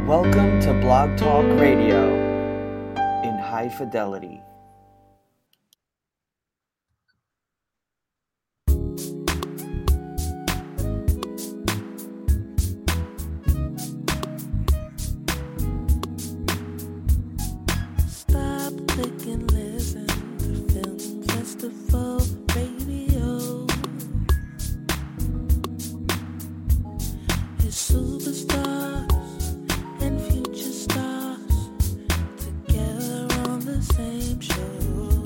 Welcome to Blog Talk Radio in high fidelity. Stop, click, and listen to Film Festival Radio. It's superstars and future stars together on the same show.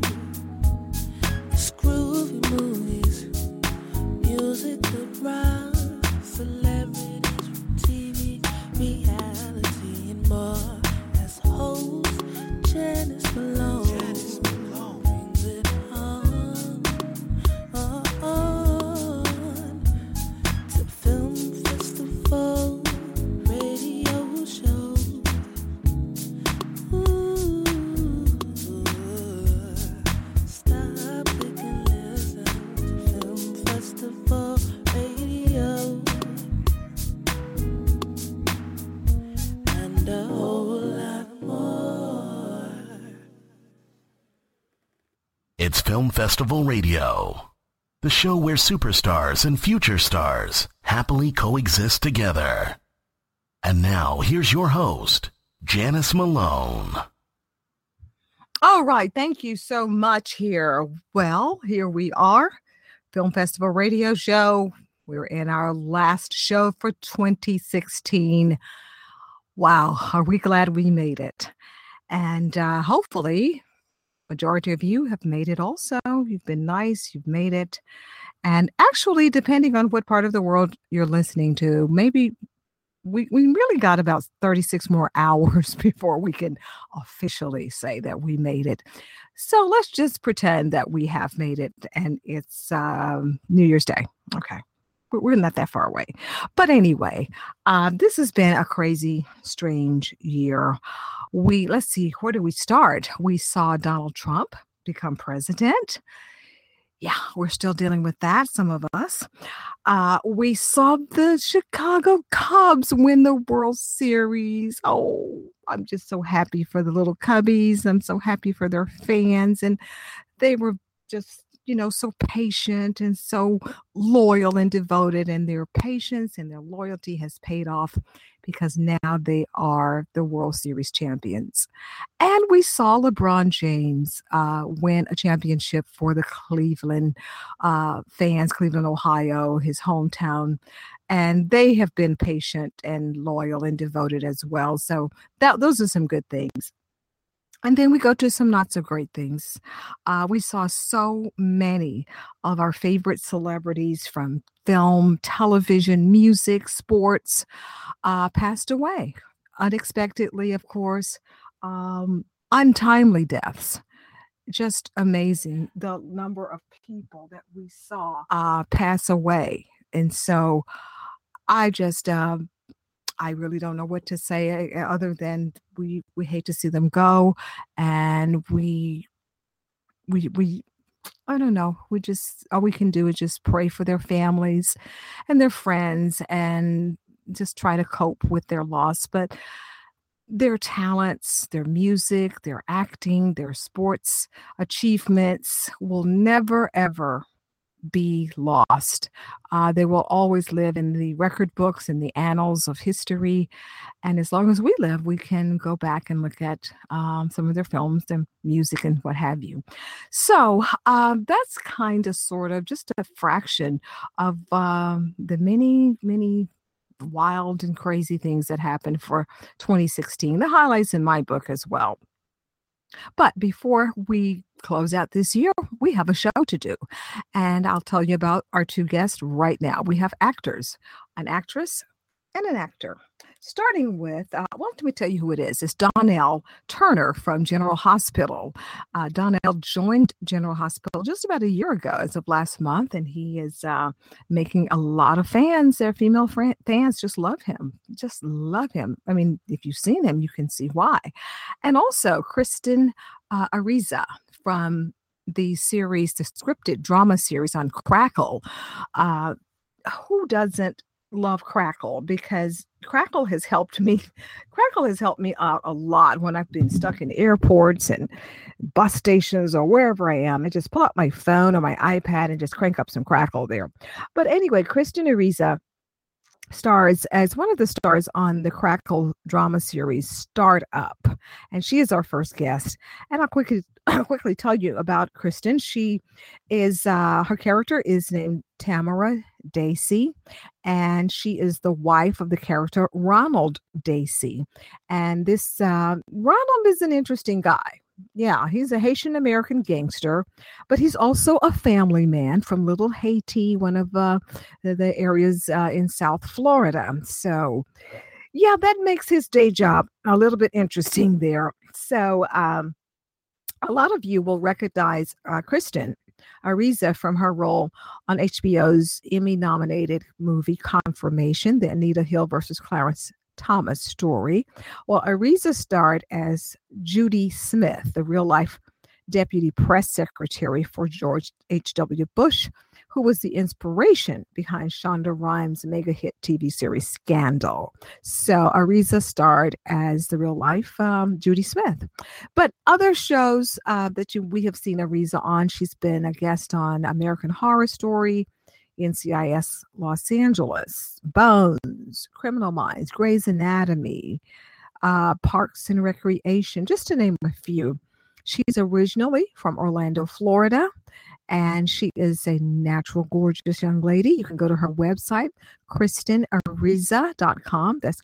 It's groovy movies, music that rhymes, celebrities from TV, reality, and more. As host Janice Malone brings it on to Film Festival Radio Show. Ooh, stop, click, and listen to Film Festival Radio. And a whole lot more. It's Film Festival Radio, the show where superstars and future stars happily coexist together. And now, here's your host, Janice Malone. All right. Thank you so much here. Well, here we are, Film Festival Radio Show. We're in our last show for 2016. Wow. Are we glad we made it? And hopefully, majority of you have made it also. You've been nice. You've made it. And actually, depending on what part of the world you're listening to, maybe we really got about 36 more hours before we can officially say that we made it. So let's just pretend that we have made it and it's New Year's Day. Okay. We're not that far away. But anyway, this has been a crazy, strange year. Let's see, where do we start? We saw Donald Trump become president. Yeah, we're still dealing with that, some of us. We saw the Chicago Cubs win the World Series. Oh, I'm just so happy for the little Cubbies. I'm so happy for their fans. And they were just, so patient and so loyal and devoted. And their patience and their loyalty has paid off because now they are the World Series champions. And we saw LeBron James win a championship for the Cleveland fans, Cleveland, Ohio, his hometown. And they have been patient and loyal and devoted as well. So those are some good things. And then we go to some not so great things. We saw so many of our favorite celebrities from film, television, music, sports passed away unexpectedly, of course. Untimely deaths. Just amazing the number of people that we saw pass away. And so I just I really don't know what to say other than we hate to see them go, and we I don't know. We just all we can do is just pray for their families and their friends, and just try to cope with their loss. But their talents, their music, their acting, their sports achievements will never ever be lost. They will always live in the record books and the annals of history. And as long as we live, we can go back and look at some of their films and music and what have you. So that's kind of sort of just a fraction of the many, many wild and crazy things that happened for 2016. The highlights in my book as well. But before we close out this year, we have a show to do. And I'll tell you about our two guests right now. We have actors, an actress, and an actor. Starting with, let me tell you who it is. It's Donnell Turner from General Hospital. Donnell joined General Hospital just about a year ago as of last month, and he is making a lot of fans. Their female fans just love him. Just love him. I mean, if you've seen him, you can see why. And also Kristen Ariza from the series, the scripted drama series on Crackle. Who doesn't love Crackle because Crackle has helped me. Crackle has helped me out a lot when I've been stuck in airports and bus stations or wherever I am. I just pull out my phone or my iPad and just crank up some Crackle there. But anyway, Kristen Ariza stars as one of the stars on the Crackle drama series Start Up, and she is our first guest. And I'll quickly quickly tell you about Kristen. She is her character is named Tamara Dacey, and she is the wife of the character Ronald Dacey. And this Ronald is an interesting guy. Yeah, he's a Haitian American gangster, but he's also a family man from Little Haiti, one of the areas in South Florida. So, yeah, that makes his day job a little bit interesting there. So, a lot of you will recognize Kristen Ariza from her role on HBO's Emmy-nominated movie Confirmation, the Anita Hill versus Clarence Thomas story. Well, Ariza starred as Judy Smith, the real-life deputy press secretary for George H.W. Bush, who was the inspiration behind Shonda Rhimes' mega hit TV series Scandal. So Ariza starred as the real-life Judy Smith. But other shows we have seen Ariza on, she's been a guest on American Horror Story, NCIS Los Angeles, Bones, Criminal Minds, Grey's Anatomy, Parks and Recreation, just to name a few. She's originally from Orlando, Florida, and she is a natural, gorgeous young lady. You can go to her website, KristenAriza.com. That's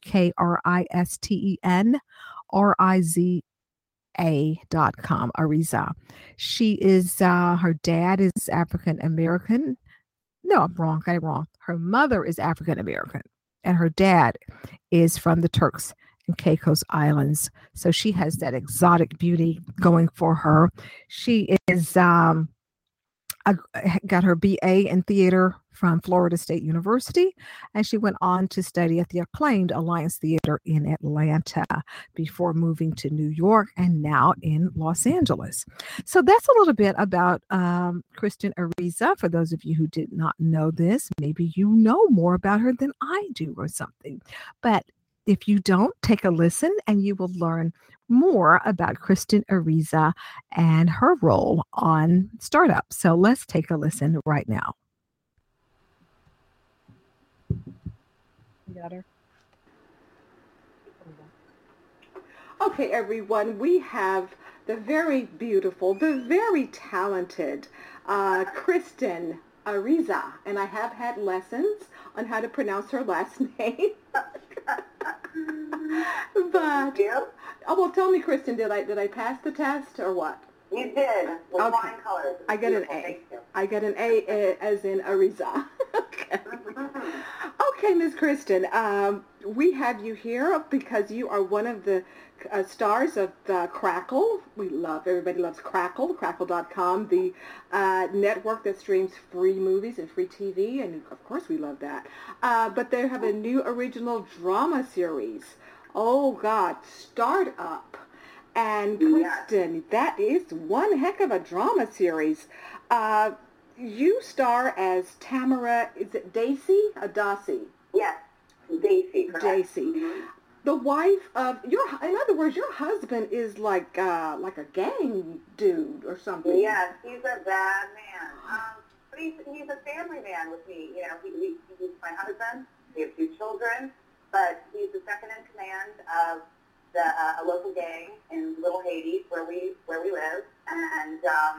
KristenAriza.com, Ariza. She is, her dad is African American. No, I'm wrong. Got it wrong. Her mother is African American, and her dad is from the Turks and Caicos Islands. So she has that exotic beauty going for her. She is got her BA in theater from Florida State University, and she went on to study at the acclaimed Alliance Theater in Atlanta before moving to New York and now in Los Angeles. So that's a little bit about Kristen Ariza. For those of you who did not know this, maybe you know more about her than I do or something. But if you don't, take a listen and you will learn more about Kristen Ariza and her role on Startup. So let's take a listen right now. You got her? Okay, everyone, we have the very beautiful, the very talented Kristen Ariza, and I have had lessons on how to pronounce her last name. But well, tell me, Kristen, did I pass the test or what? You did. With flying colors. I get an A. I get an A as in Ariza. Okay. Okay, Ms. Kristen, we have you here because you are one of the stars of Crackle. Everybody loves Crackle, Crackle.com, the network that streams free movies and free TV, and of course we love that. But they have a new original drama series. Oh, God, Start Up. And Kristen, that is one heck of a drama series. You star as Tamara, is it Dacey? Dacey? Yes, Dacey. Dacey. The wife of in other words, your husband is like a gang dude or something. Yes, he's a bad man. But he's a family man with me. You know, he's my husband. We have 2 children, but he's the second in command of a local gang in Little Haiti, where we live, and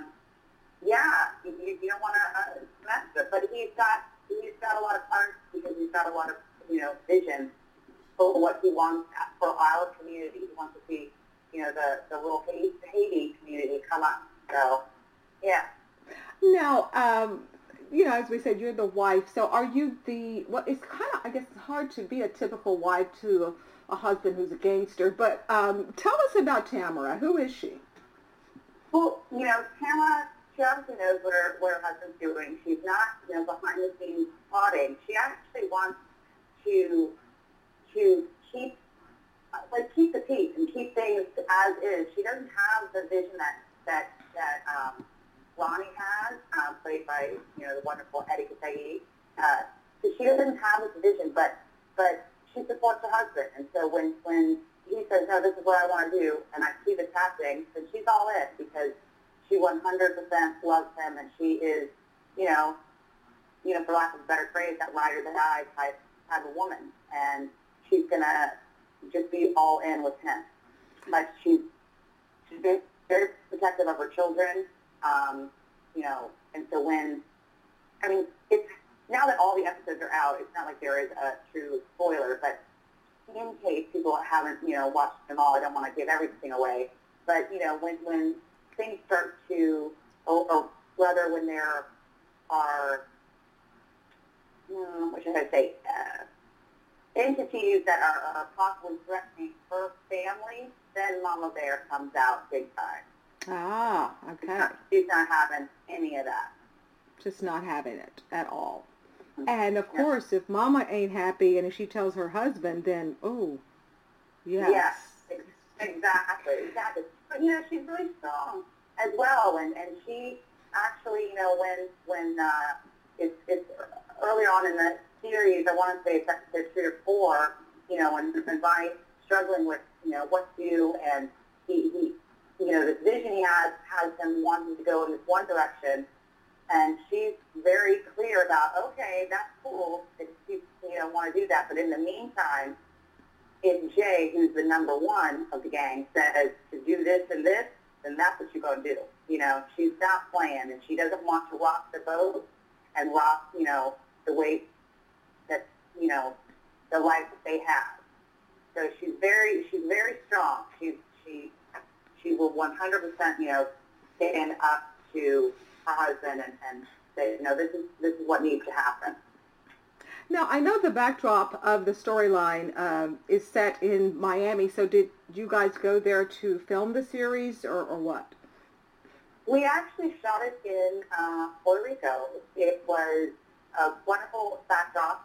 you don't want to mess with it. But he's got a lot of heart because he's got a lot of vision for what he wants for our community. He wants to see the Little Haiti community come up. So yeah. Now, as we said, you're the wife. So are you it's kind of, I guess it's hard to be a typical wife to a husband who's a gangster, but tell us about Tamara. Who is she? Well, Tamara, she obviously knows what her husband's doing. She's not, behind the scenes plotting. She actually wants to keep the peace and keep things as is. She doesn't have the vision that Ronnie has, played by the wonderful Eddie Categui. so she doesn't have this vision, but she supports her husband. And so when he says, no, this is what I want to do, and I see this happening, then she's all in because she 100% loves him, and she is, for lack of a better phrase, that ride or die type of woman. And she's going to just be all in with him. But she's very, very protective of her children, and so it's, now that all the episodes are out, it's not like there is a true spoiler, but in case people haven't, watched them all, I don't want to give everything away. But, when things start to, or rather when there are, what should I say, entities that are possibly threatening her family, then Mama Bear comes out big time. Ah, okay. She's not having any of that. Just not having it at all. And of course, if Mama ain't happy and if she tells her husband, then, oh, yes. Yes, exactly. But, she's really strong as well. And she actually, when it's earlier on in the series, I want to say it's episode 3 or 4, when Bonnie's struggling with, what to do, and he this vision he has him wanting to go in this one direction, and she's very clear about, okay, that's cool if you want to do that, but in the meantime, if Jay, who's the number one of the gang, says to do this and this, then that's what you're going to do. She's not playing, and she doesn't want to rock the boat and rock, the way that, the life that they have. So she's very strong. She will 100%, stand up to her husband and say, this is what needs to happen. Now, I know the backdrop of the storyline is set in Miami, so did you guys go there to film the series or what? We actually shot it in Puerto Rico. It was a wonderful backdrop,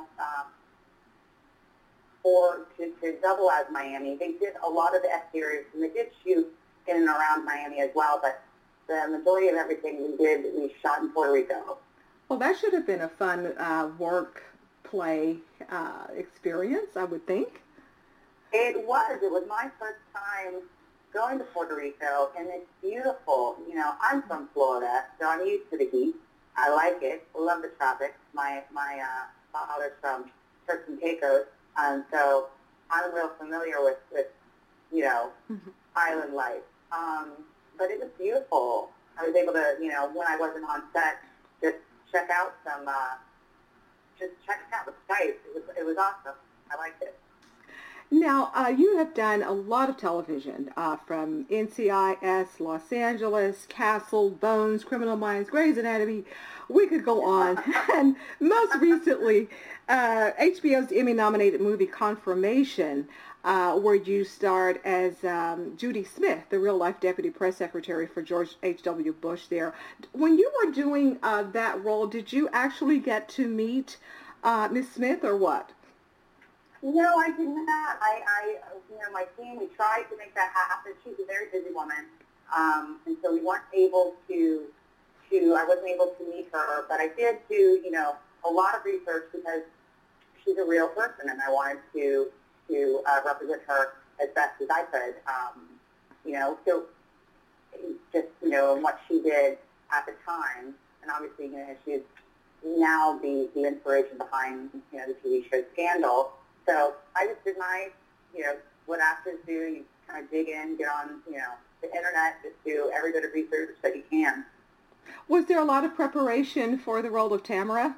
to double as Miami. They did a lot of the F-series, and they did shoot in and around Miami as well, but the majority of everything we shot in Puerto Rico. Well, that should have been a fun work-play experience, I would think. It was my first time going to Puerto Rico, and it's beautiful. I'm from Florida, so I'm used to the heat. I like it. I love the tropics. My father's from Turks and Caicos, and so I'm real familiar with island life. But it was beautiful. I was able to, when I wasn't on set, just check out the sites. It was awesome. I liked it. Now, you have done a lot of television, from NCIS, Los Angeles, Castle, Bones, Criminal Minds, Grey's Anatomy. We could go on. And most recently, HBO's Emmy-nominated movie Confirmation, where you starred as Judy Smith, the real-life deputy press secretary for George H.W. Bush there. When you were doing that role, did you actually get to meet Miss Smith or what? No, I did not. My team, we tried to make that happen. She's a very busy woman, and so we weren't able I wasn't able to meet her, but I did do, a lot of research because she's a real person, and I wanted to represent her as best as I could, so just, what she did at the time, and obviously, she's now the inspiration behind, the TV show Scandal. So I just did my, what actors do. You kind of dig in, get on, the internet, just do every bit of research that you can. Was there a lot of preparation for the role of Tamara?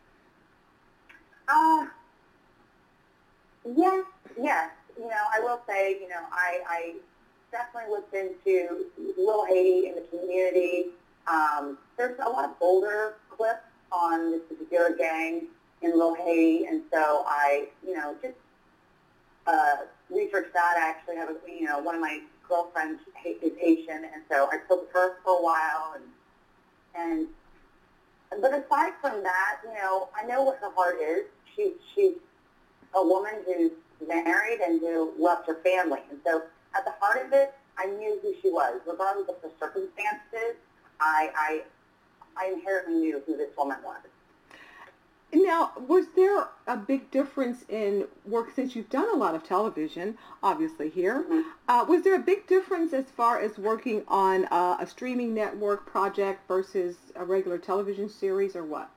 Yes. I will say, I definitely looked into Little Haiti in the community. There's a lot of older clips on this particular gang in Little Haiti, and so I, just researched that. I actually have, one of my girlfriends is Haitian, and so I spoke with her for a while, but aside from that, I know what her heart is. She's a woman who's married and who loves her family, and so at the heart of it, I knew who she was, regardless of the circumstances. I inherently knew who this woman was. Now, was there a big difference in work since you've done a lot of television, obviously here? Was there a big difference as far as working on a streaming network project versus a regular television series, or what?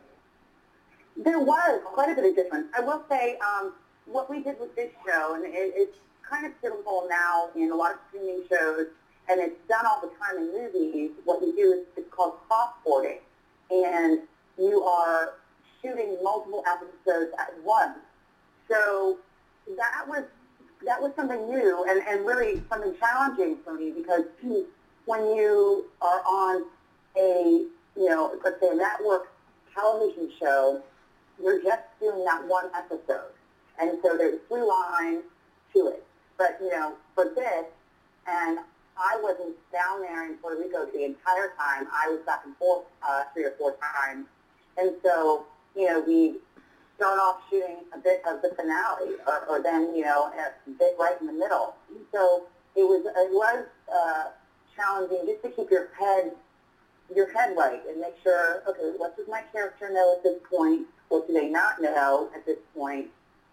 There was quite a bit of difference. I will say what we did with this show, and it's kind of typical now in a lot of streaming shows, and it's done all the time in movies. What we do is it's called cross-boarding, and you are shooting multiple episodes at once. So that was something new and really something challenging for me, because when you are on a, let's say a network television show, you're just doing that one episode. And so there's a through line to it. But, for this, and I wasn't down there in Puerto Rico the entire time. I was back and forth 3 or 4 times. And so, we start off shooting a bit of the finale, or then, a bit right in the middle. So it was challenging just to keep your head right and make sure, okay, what does my character know at this point? What do they not know at this point?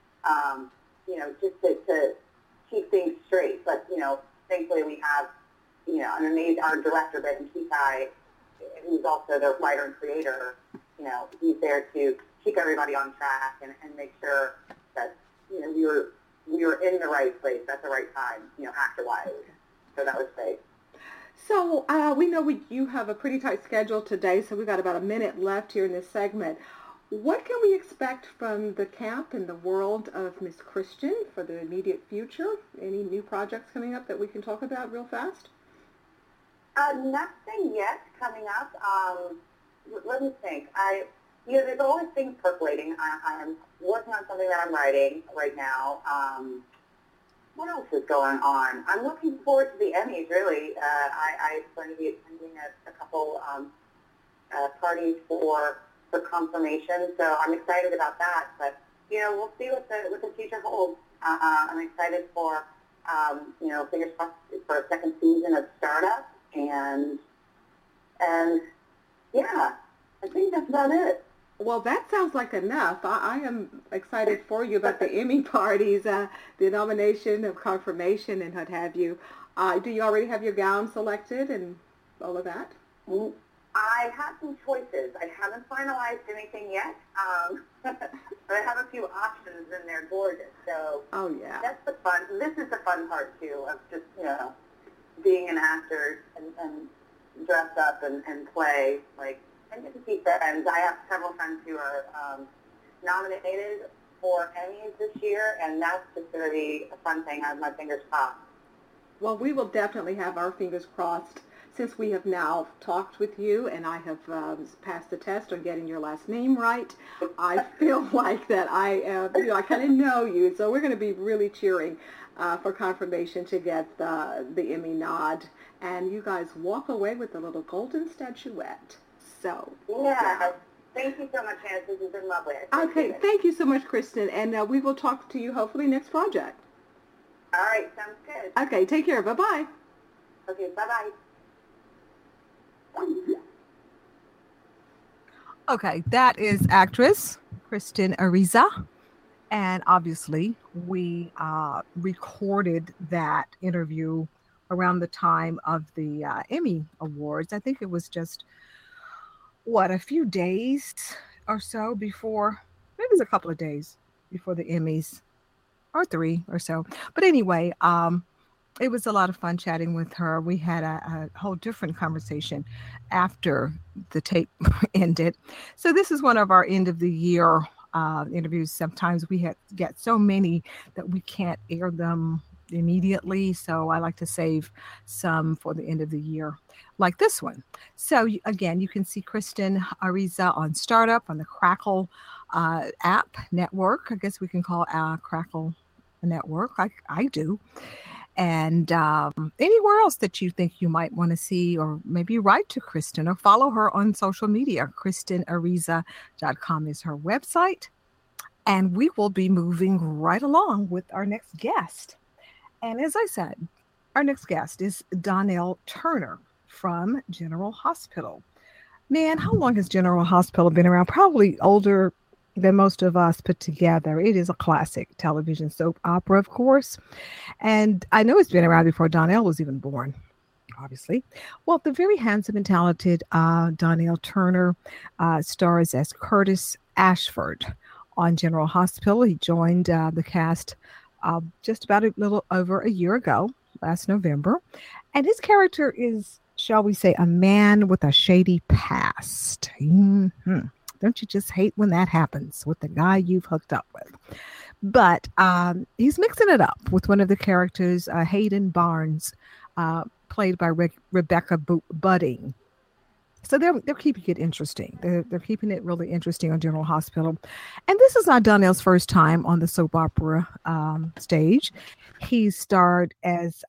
Just to keep things straight. But, thankfully we have, our director, Ben Kisai, who's also the writer and creator. He's there to keep everybody on track and make sure that, we were in the right place at the right time, actor-wise. So that was great. So we know you have a pretty tight schedule today, so we've got about a minute left here in this segment. What can we expect from the camp and the world of Miss Christian for the immediate future? Any new projects coming up that we can talk about real fast? Nothing yet coming up. Let me think. There's always things percolating. I'm working on something that I'm writing right now. What else is going on? I'm looking forward to the Emmys, really. I'm going to be attending a couple parties for confirmation, so I'm excited about that. But, we'll see what the future holds. I'm excited for, fingers crossed for a second season of Startup, and yeah, I think that's about it. Well, that sounds like enough. I am excited for you about the Emmy parties, the nomination of confirmation and what have you. Do you already have your gown selected and all of that? I have some choices. I haven't finalized anything yet, but I have a few options, and they're gorgeous. So oh yeah, that's the fun. This is the fun part too, of just being an actor and dress up and play and get to see friends. I have several friends who are nominated for Emmys this year, and that's just going to be a fun thing. I have my fingers crossed. Well, we will definitely have our fingers crossed, since we have now talked with you and I have passed the test on getting your last name right. I feel like that I kind of know you, so we're going to be really cheering for confirmation to get the Emmy nod, and you guys walk away with a little golden statuette. So yeah. Thank you so much, Janice. This has been lovely. Okay, thank you so much, Kristen, and we will talk to you hopefully next project. All right, sounds good. Okay, take care. Bye-bye. Okay, bye-bye. Okay, that is actress Kristen Ariza. And obviously, we recorded that interview around the time of the Emmy Awards. I think it was just, a few days or so before, maybe it was a couple of days before the Emmys, or 3 or so. But anyway, it was a lot of fun chatting with her. We had a whole different conversation after the tape ended. So this is one of our end of the year interviews. Sometimes we get so many that we can't air them immediately. So I like to save some for the end of the year, like this one. So again, you can see Kristen Ariza on Startup on the Crackle app network. I guess we can call Crackle a network. I do. And anywhere else that you think you might want to see, or maybe write to Kristen or follow her on social media. KristenAriza.com is her website. And we will be moving right along with our next guest. And as I said, our next guest is Donnell Turner from General Hospital. Man, how long has General Hospital been around? Probably older than most of us put together. It is a classic television soap opera, of course. And I know it's been around before Donnell was even born, obviously. Well, the very handsome and talented Donnell Turner stars as Curtis Ashford on General Hospital. He joined the cast just about a little over a year ago, last November. And his character is, shall we say, a man with a shady past. Don't you just hate when that happens with the guy you've hooked up with? But he's mixing it up with one of the characters, Hayden Barnes, played by Rebecca Budding. So they're keeping it interesting. They're keeping it really interesting on General Hospital. And this is not Donnell's first time on the soap opera stage. He starred as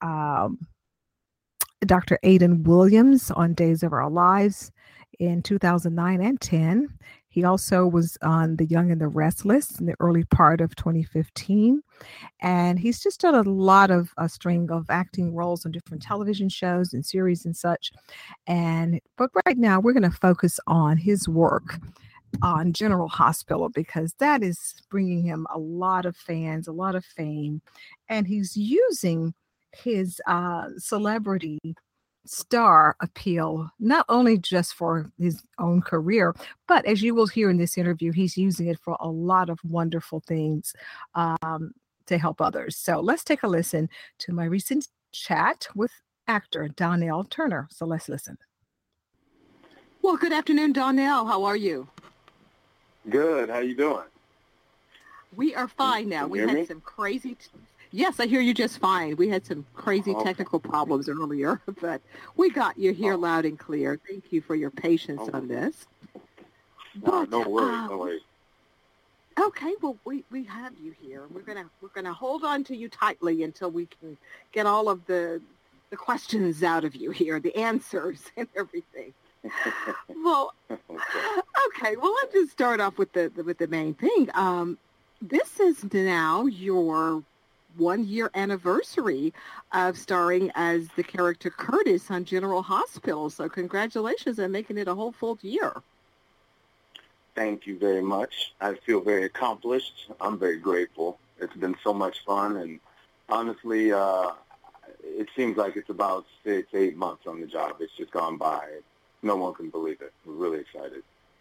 Dr. Aidan Williams on Days of Our Lives in 2009 and 10. He also was on The Young and the Restless in the early part of 2015. And he's just done a lot of a string of acting roles on different television shows and series and such. But right now we're going to focus on his work on General Hospital because that is bringing him a lot of fans, a lot of fame. And he's using his celebrity star appeal, not only just for his own career, but as you will hear in this interview, he's using it for a lot of wonderful things to help others. So let's take a listen to my recent chat with actor Donnell Turner. So let's listen. Well, good afternoon, Donnell. How are you? Good. How you doing? We are fine now. We had some crazy... Yes, I hear you just fine. We had some crazy technical problems earlier, but we got you here loud and clear. Thank you for your patience on this. But, no worries, no worries. Okay, well, we have you here. We're gonna hold on to you tightly until we can get all of the questions out of you here, the answers and everything. Well, okay. Well, let's just start off with the main thing. This is now your 1-year anniversary of starring as the character Curtis on General Hospital. So congratulations on making it a whole full year. Thank you very much. I feel very accomplished. I'm very grateful. It's been so much fun. And honestly, it seems like it's about 6-8 months on the job. It's just gone by. No one can believe it. We're really excited.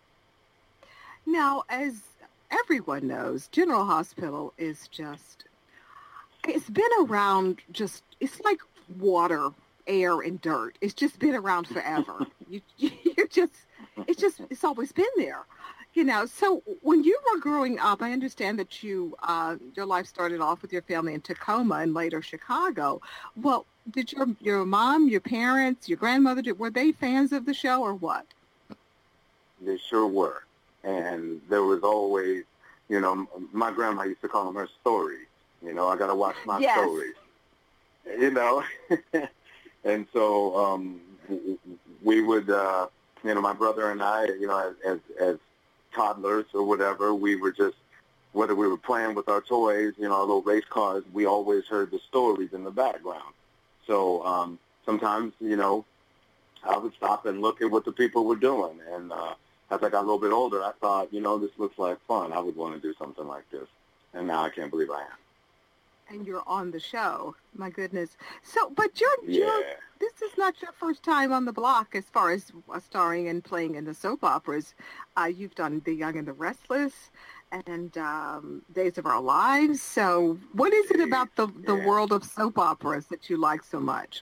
Now, as everyone knows, General Hospital is just... It's been around it's like water, air, and dirt. It's just been around forever. It's always been there. So when you were growing up, I understand that your life started off with your family in Tacoma and later Chicago. Well, did your mom, your parents, your grandmother, were they fans of the show or what? They sure were. And there was always, my grandma used to call them her stories. I got to watch my stories, And so we would, my brother and I, as toddlers or whatever, we were just, whether we were playing with our toys, our little race cars, we always heard the stories in the background. So sometimes, I would stop and look at what the people were doing. And as I got a little bit older, I thought, this looks like fun. I would want to do something like this. And now I can't believe I am. And you're on the show. My goodness. So, but this is not your first time on the block as far as starring and playing in the soap operas. You've done The Young and the Restless and Days of Our Lives. So what is it about the world of soap operas that you like so much?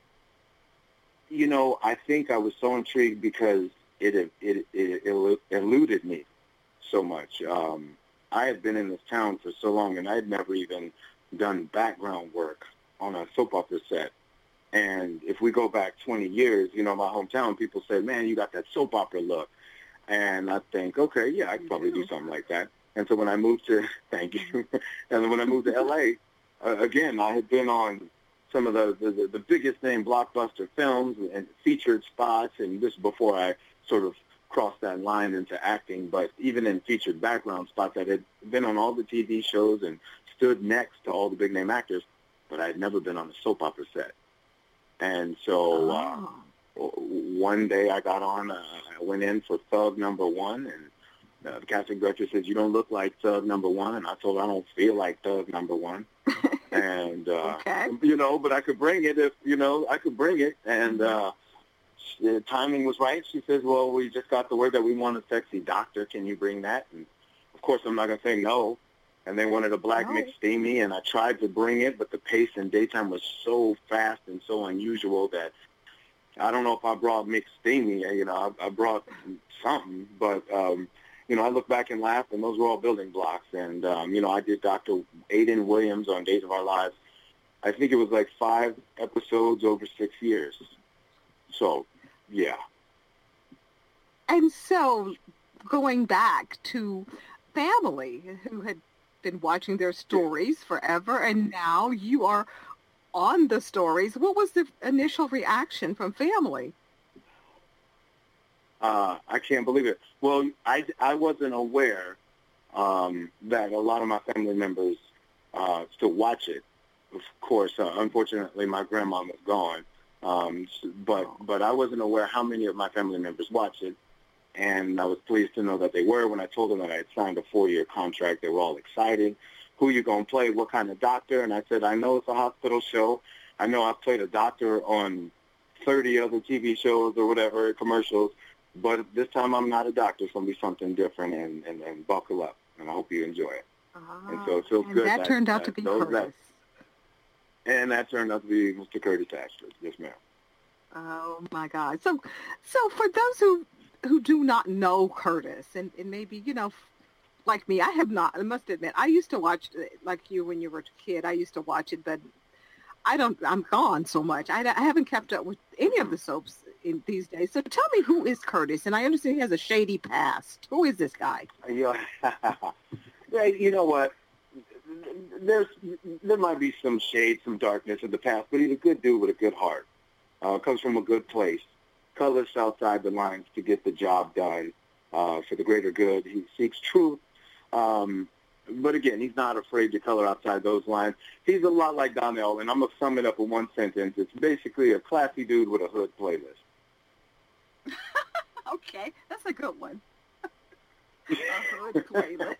I think I was so intrigued because it eluded me so much. I had been in this town for so long, and I had never even done background work on a soap opera set. And if we go back 20 years, my hometown, people say, man, you got that soap opera look. And I think, okay, yeah, I can probably do something like that. And so when I moved to, thank you, and when I moved to L.A., again, I had been on some of the biggest name blockbuster films and featured spots, and this before I sort of crossed that line into acting, but even in featured background spots, I had been on all the TV shows and stood next to all the big name actors, but I had never been on a soap opera set. And so one day I got on, I went in for Thug #1, and The casting director says, "You don't look like Thug Number One." And I told her, "I don't feel like Thug Number One." And, Okay. but I could bring it if, I could bring it. And the timing was right. She says, "Well, we just got the word that we want a sexy doctor. Can you bring that?" And, of course, I'm not going to say no. And they wanted a black No. McSteamy, and I tried to bring it, but the pace in daytime was so fast and so unusual that I don't know if I brought McSteamy. I brought something, but I look back and laugh, and those were all building blocks. And I did Dr. Aiden Williams on Days of Our Lives. I think it was like 5 episodes over 6 years. So, yeah. And so, going back to family who had been watching their stories forever, and now you are on the stories. What was the initial reaction from family? I can't believe it. Well, I wasn't aware that a lot of my family members still watch it. Of course, unfortunately, my grandma was gone. But I wasn't aware how many of my family members watch it. And I was pleased to know that they were. When I told them that I had signed a 4-year contract, they were all excited. Who you going to play? What kind of doctor? And I said, I know it's a hospital show. I know I've played a doctor on 30 other TV shows or whatever, commercials. But this time I'm not a doctor. It's going to be something different, and buckle up. And I hope you enjoy it. And so it feels and good. that turned out to be Curtis. And that turned out to be Mr. Curtis Astrid. Yes, ma'am. Oh, my God. So for those who do not know Curtis, and maybe, like me, I must admit, I used to watch, like you when you were a kid, I used to watch it, but I'm gone so much. I haven't kept up with any of the soaps in these days. So tell me, who is Curtis? And I understand he has a shady past. Who is this guy? Yeah, you know what? There might be some shade, some darkness in the past, but he's a good dude with a good heart. Comes from a good place. Colors outside the lines to get the job done for the greater good. He seeks truth. But again, he's not afraid to color outside those lines. He's a lot like Donnell, and I'm going to sum it up in one sentence. It's basically a classy dude with a hood playlist. Okay, that's a good one. A hood playlist.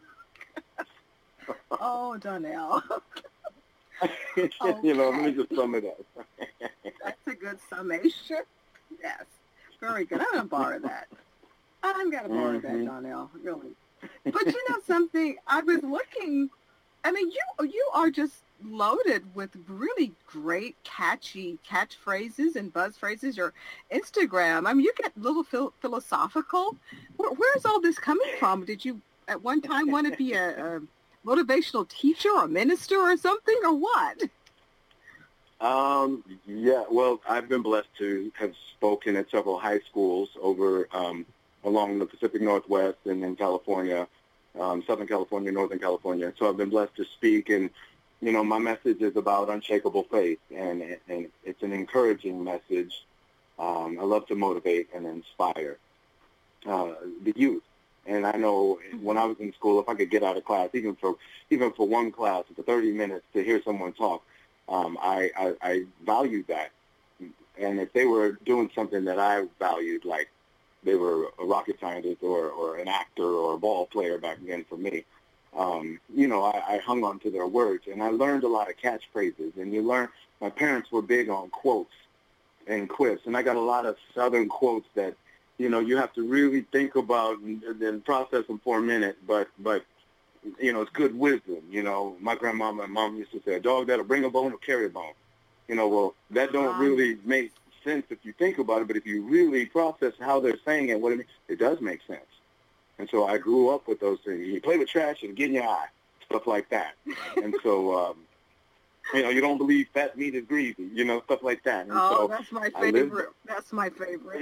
Oh, Donnell. Okay. Let me just sum it up. That's a good summation. Yes. Very good. I'm going to borrow that. I'm going to borrow that, Donnell, really. But you know something? I was looking, I mean, you are just loaded with really great, catchy catchphrases and buzz phrases. Your Instagram, I mean, you get a little philosophical. Where's all this coming from? Did you at one time want to be a motivational teacher or minister or something, or what? Yeah, well, I've been blessed to have spoken at several high schools over along the Pacific Northwest and in California, Southern California, Northern California. So I've been blessed to speak, and, my message is about unshakable faith, and it's an encouraging message. I love to motivate and inspire the youth. And I know when I was in school, if I could get out of class, even for one class, for 30 minutes to hear someone talk, I valued that. And if they were doing something that I valued, like they were a rocket scientist or an actor or a ball player back then for me, I hung on to their words. And I learned a lot of catchphrases. And my parents were big on quotes and quips. And I got a lot of Southern quotes that, you have to really think about and then process them for a minute. But it's good wisdom. My grandmama and mom used to say, a dog that'll bring a bone will carry a bone. Well, that don't really make sense if you think about it, but if you really process how they're saying it, what it means, it does make sense. And so I grew up with those things. You play with trash, it'll get in your eye, stuff like that. And so, you don't believe fat meat is greasy, stuff like that. And so that's my favorite. That's my favorite.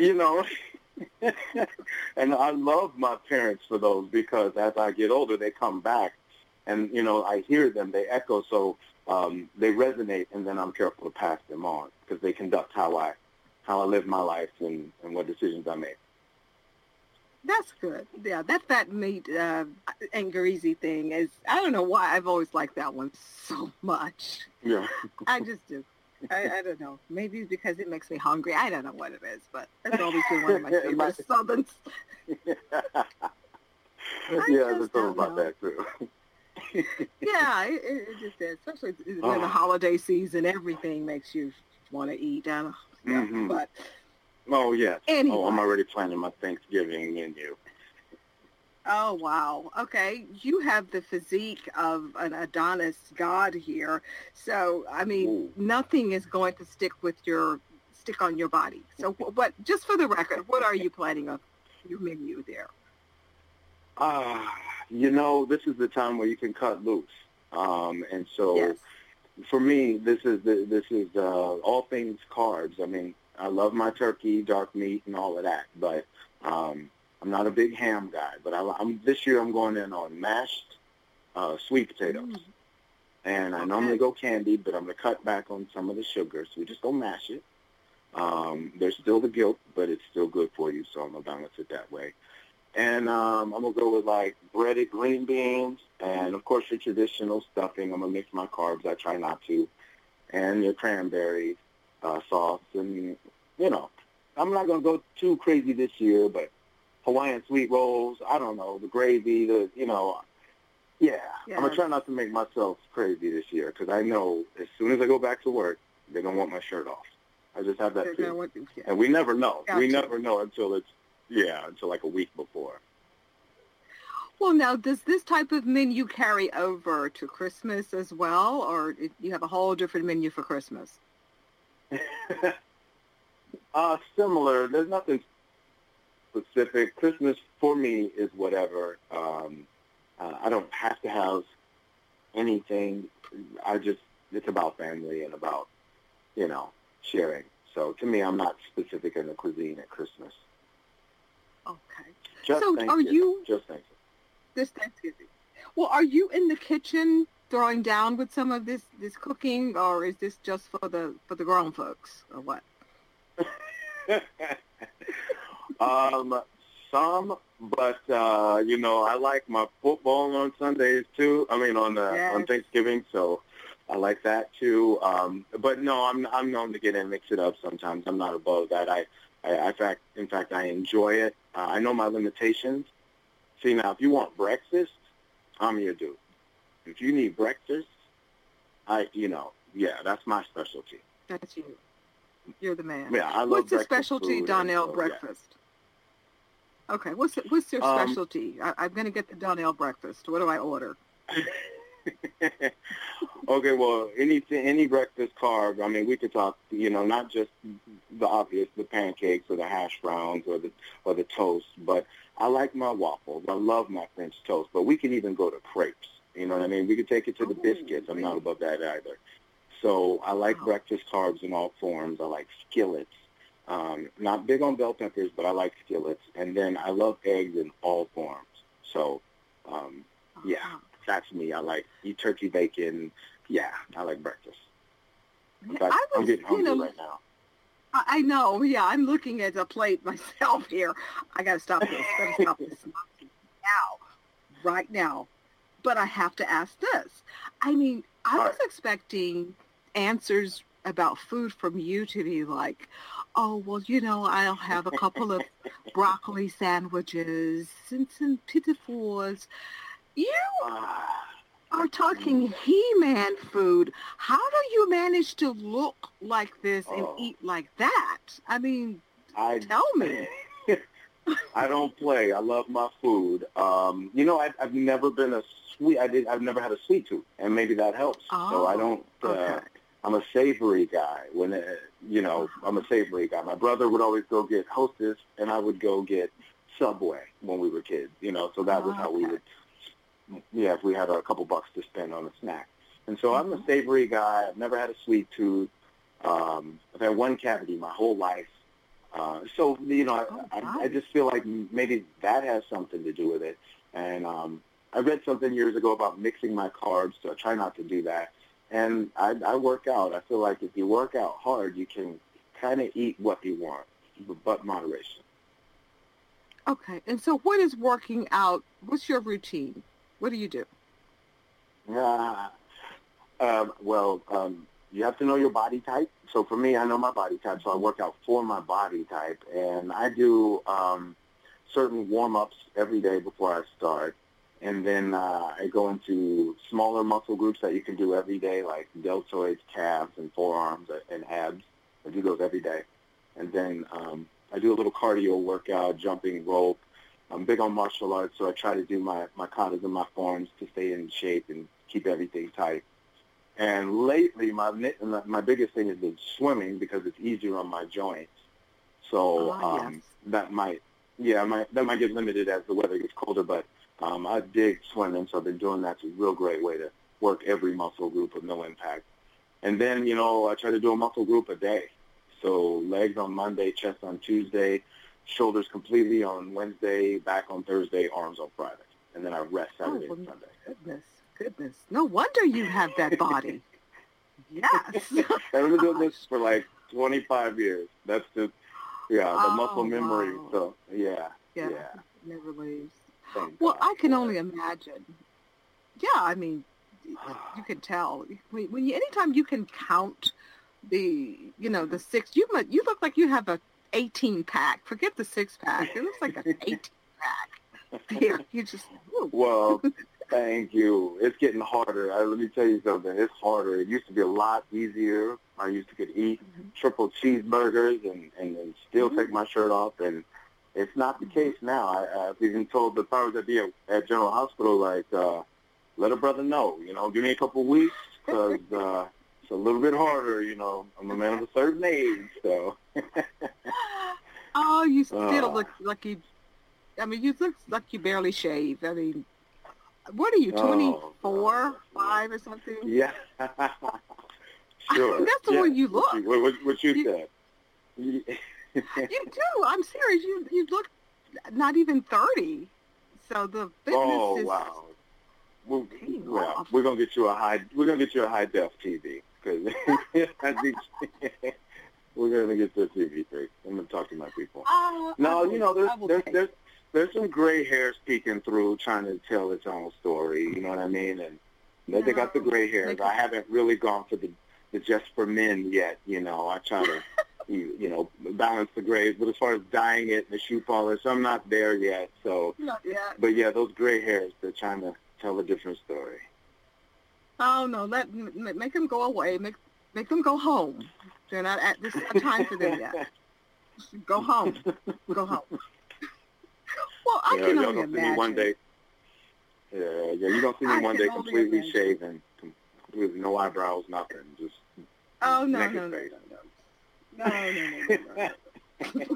And I love my parents for those, because as I get older, they come back and, I hear them, they echo, so they resonate, and then I'm careful to pass them on because they conduct how I live my life and what decisions I make. That's good. Yeah, that meat and greasy thing is, I don't know why, I've always liked that one so much. Yeah. I just do. I don't know. Maybe it's because it makes me hungry. I don't know what it is, but it's always been one of my favorite Southerns. Yeah, just there's something don't about know. that too. Yeah, it just is. Especially in the Oh. holiday season, everything makes you want to eat. Yeah, Hmm. but Oh, yes. Oh, I'm anyway. already planning my Thanksgiving menu. Oh, wow. Okay. You have the physique of an Adonis god here. So, I mean, Ooh. nothing is going to stick on your body. So, what, just for the record, what are you planning on your menu there? Ah, this is the time where you can cut loose. And so Yes. for me, this is all things carbs. I mean, I love my turkey, dark meat, and all of that, but I'm not a big ham guy. But this year I'm going in on mashed sweet potatoes, Mm, and I normally okay. go candied, but I'm going to cut back on some of the sugar, so we just go mash it. There's still the guilt, but it's still good for you, so I'm going to balance it that way. And I'm going to go with, like, breaded green beans and, of course, your traditional stuffing. I'm going to mix my carbs. I try not to. And your cranberry sauce. And, I'm not going to go too crazy this year, but Hawaiian sweet rolls, I don't know, the gravy, yeah. I'm going to Yes. try not to make myself crazy this year because I know as soon as I go back to work, they're going to want my shirt off. I just have that They're feeling. going to, yeah. And we never know. We Gotcha. never know until like a week before. Well, now, does this type of menu carry over to Christmas as well, or you have a whole different menu for Christmas? Similar. There's nothing specific. Christmas for me is whatever. I don't have to have anything. It's about family and about, sharing. So to me, I'm not specific in the cuisine at Christmas. Okay. Just So, are Thanksgiving. you Just Thanksgiving. this Thanksgiving? Well, are you in the kitchen throwing down with some of this cooking, or is this just for the grown folks, or what? Some, but I like my football on Sundays too. I mean, on Yes. Thanksgiving, so I like that too. But no, I'm known to get in, mix it up sometimes. I'm not above that. In fact, I enjoy it. I know my limitations. See, now, if you want breakfast, I'm your dude. If you need breakfast, that's my specialty. That's you. You're the man. Yeah, I love What's the breakfast specialty, food, Donnell and so, breakfast? Okay. What's your specialty? I'm going to get the Donnell breakfast. What do I order? Okay, well, any breakfast carb. I mean, we could talk, not just the obvious, the pancakes or the hash browns or the toast, but I like my waffles. I love my French toast, but we can even go to crepes. You know what I mean? We could take it to the biscuits. I'm not above that either. So I like breakfast carbs in all forms. I like skillets. Not big on bell peppers, but I like skillets. And then I love eggs in all forms. So, yeah, that's me. I like eat turkey bacon. Yeah, I like breakfast. In fact, I'm getting hungry right now. I know. Yeah, I'm looking at a plate myself here. I got to stop this. Now, right now. But I have to ask this. I mean, I was expecting answers about food from you to be like, oh, well, I'll have a couple of broccoli sandwiches and some pita fours. You are talking He-Man food. How do you manage to look like this and eat like that? I mean, tell me. I don't play. I love my food. I've never been I've never had a sweet tooth, and maybe that helps. So I don't. Okay. I'm a savory guy. I'm a savory guy. My brother would always go get Hostess, and I would go get Subway when we were kids. So that was how we would. Yeah, if we had a couple bucks to spend on a snack. And so I'm a savory guy. I've never had a sweet tooth. I've had one cavity my whole life. I just feel like maybe that has something to do with it. And I read something years ago about mixing my carbs, so I try not to do that. And I work out. I feel like if you work out hard, you can kind of eat what you want, but moderation. Okay. And so what is working out? What's your routine? What do you do? You have to know your body type. So for me, I know my body type, so I work out for my body type. And I do certain warm-ups every day before I start. And then I go into smaller muscle groups that you can do every day, like deltoids, calves, and forearms, and abs. I do those every day. And then I do a little cardio workout, jumping rope. I'm big on martial arts, so I try to do my katas and my forms to stay in shape and keep everything tight. And lately, my biggest thing has been swimming because it's easier on my joints. So yes. that might get limited as the weather gets colder, but I dig swimming, so I've been doing that. It's a real great way to work every muscle group with no impact. And then, I try to do a muscle group a day. So legs on Monday, chest on Tuesday, shoulders completely on Wednesday, back on Thursday, arms on Friday. And then I rest Saturday and Sunday. Goodness. No wonder you have that body. Yes. I've been doing this for like 25 years. That's the muscle memory. Wow. So, yeah. Never leaves. Thank Well, God I can for only it. imagine. Yeah, I mean, you can tell. Anytime you can count the 6, you look like you have a 18-pack. Forget the 6-pack. It looks like an 18-pack. Here, you just. Ooh. Well, thank you. It's getting harder. Let me tell you something. It's harder. It used to be a lot easier. I used to could eat triple cheeseburgers and still take my shirt off, and it's not the case now. I've even told the powers that be at General Hospital, like, let a brother know, give me a couple of weeks because it's a little bit harder, I'm a man of a certain age, so. Oh, you still look like you. I mean, you look like you barely shave. I mean, what are you, 24, 5 or something? Yeah. Sure. That's the way you look. What you said. You do. I'm serious. You look not even 30. So the fitness is. Wow. We're gonna get you a high def TV because I think we're gonna get the TV thing. I'm gonna talk to my people. There's some gray hairs peeking through, trying to tell its own story. You know what I mean? And they got the gray hairs. I haven't really gone for the just for men yet. I try to balance the grays. But as far as dyeing it and the shoe polish, I'm not there yet. So, not yet. But yeah, those gray hairs, they're trying to tell a different story. Oh no! Make them go away. Make them go home. They're not at this time for them yet. Go home. Go home. Well, I can only imagine. One day, you're gonna see me one day completely shaven, completely no eyebrows, nothing, just naked face. No.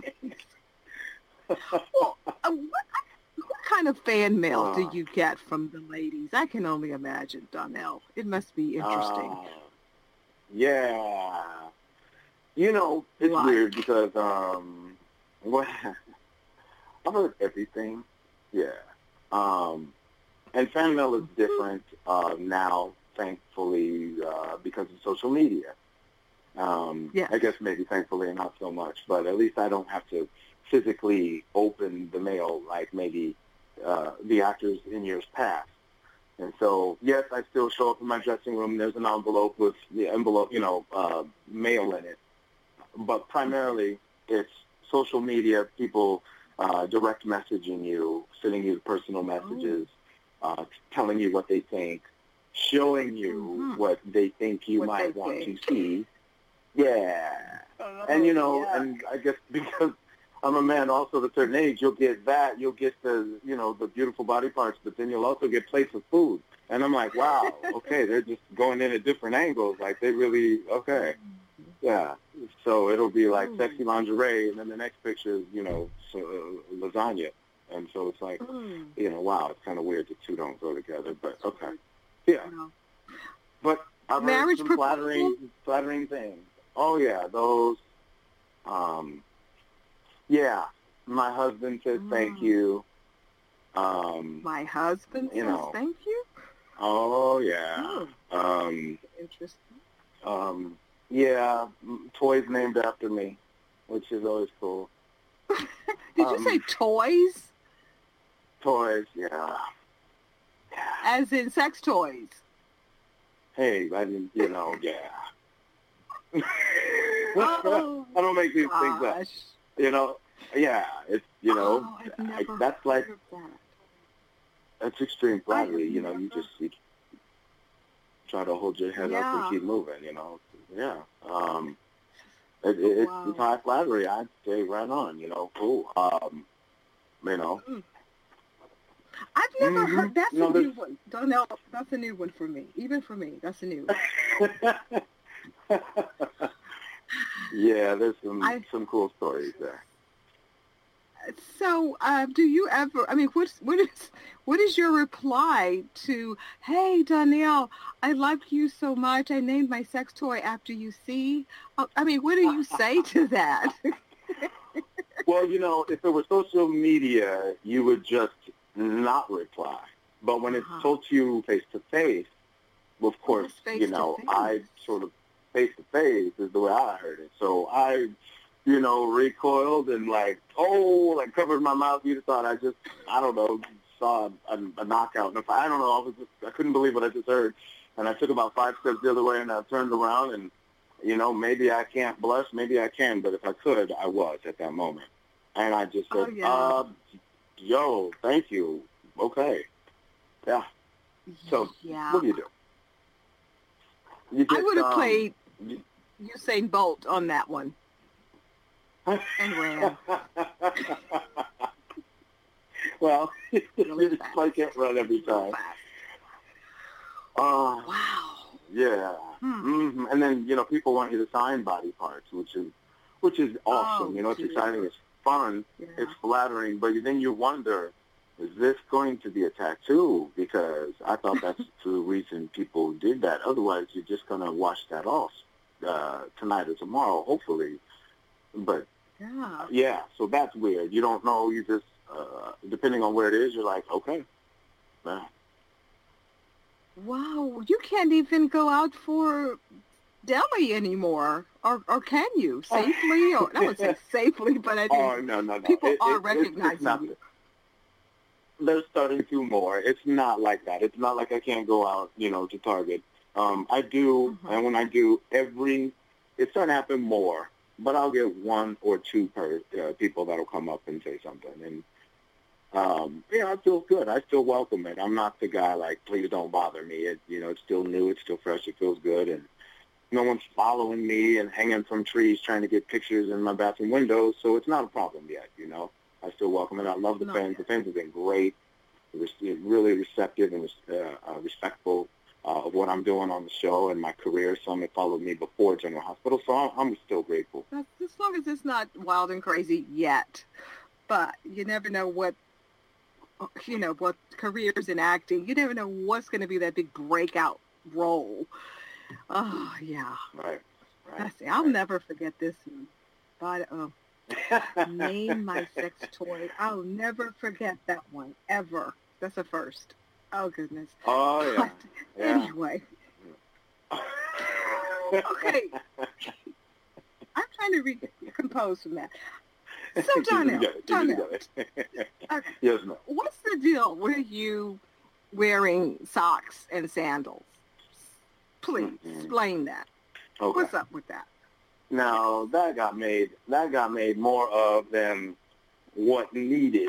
Well, what kind of fan mail do you get from the ladies? I can only imagine, Donnell. It must be interesting. Yeah. It's weird because I've heard everything. Yeah. And fan mail is different now, thankfully, because of social media. I guess maybe thankfully not so much, but at least I don't have to physically open the mail like maybe the actors in years past. And so, yes, I still show up in my dressing room. There's an envelope with the envelope, mail in it. But primarily, it's social media, people direct messaging you, sending you personal messages, telling you what they think, showing you what they think you might want to see. Yeah. And, and I guess because I'm a man also of a certain age, you'll get that. You'll get the beautiful body parts, but then you'll also get plates of food. And I'm like, wow, okay, they're just going in at different angles. Like, they really, okay. Yeah. So it'll be like sexy lingerie, and then the next picture is, lasagna. And so it's like, wow, it's kind of weird the two don't go together, but okay. Yeah. But I've heard some flattering things. Oh, yeah, those. Yeah, my husband says thank you. My husband says thank you? Oh, yeah. Interesting. Yeah, toys named after me, which is always cool. Did you say toys? Toys, yeah. As in sex toys? Hey, I didn't, yeah. I don't make these things up. Yeah, it's, Oh, I've never that's like, heard of that. that's extreme flattery. have You never- try to hold your head up and Yeah. keep moving, Yeah. It's Wow. high flattery. I'd say right on, cool. I've never Mhm. heard. That's No, a new there's- one. Donnell, that's a new one for me. Even for me, that's a new one. Yeah, there's I- some cool stories there. So, do you ever? I mean, what is your reply to? Hey, Donnell, I love you so much. I named my sex toy after you. See, I mean, what do you say to that? Well, if it were social media, you would just not reply. But when it's Uh-huh. told to you face to face, well, of course, Yes, face-to-face. I sort of face to face is the way I heard it. So I, recoiled and covered my mouth. You'd have thought I don't know, saw a knockout. And I don't know, I couldn't believe what I just heard. And I took about 5 steps the other way and I turned around and, maybe I can't blush, maybe I can, but if I could, I was at that moment. And I just said, Oh, yeah. yo, thank you. Okay. Yeah. So Yeah. what do you do? You I would have played you- Usain Bolt on that one and ran. Well, Really you fast. just can't run every time. Fast. Oh, Wow. yeah. Hmm. Hmm. And then, people want you to sign body parts, which is awesome. Oh, It's dear. exciting. It's fun. Yeah. It's flattering. But then you wonder, is this going to be a tattoo? Because I thought that's the reason people did that. Otherwise, you're just going to wash that off tonight or tomorrow, hopefully. But, Yeah. yeah, so that's weird. You don't know. You just, depending on where it is, you're like, okay. Yeah. Wow. You can't even go out for deli anymore, or can you safely? Or I would say safely, but I think Oh, no. people are it's recognizing not, you. They're starting to more. It's not like that. It's not like I can't go out, to Target. I do, Mhm. and when I do, it's starting to happen more. But I'll get 1 or 2 people that'll come up and say something. And, I feel good. I still welcome it. I'm not the guy like, please don't bother me. It's still new. It's still fresh. It feels good. And no one's following me and hanging from trees trying to get pictures in my bathroom windows. So it's not a problem yet, I still welcome it. I love the No. fans. The fans have been great. They're really receptive and respectful of what I'm doing on the show and my career. Some have followed me before General Hospital, so I'm still grateful. As long as it's not wild and crazy yet. But you never know what careers in acting. You never know what's going to be that big breakout role. Oh, yeah. Right. I'll never forget this one. But, name my sex toy. I'll never forget that one, ever. That's a first. Oh, goodness. Oh, yeah. But Yeah. anyway. Okay. I'm trying to recompose from that. So, Donnell, okay, Yes, ma'am. what's the deal with you wearing socks and sandals? Please explain that. Okay. What's up with that? Now that got made more of than what needed.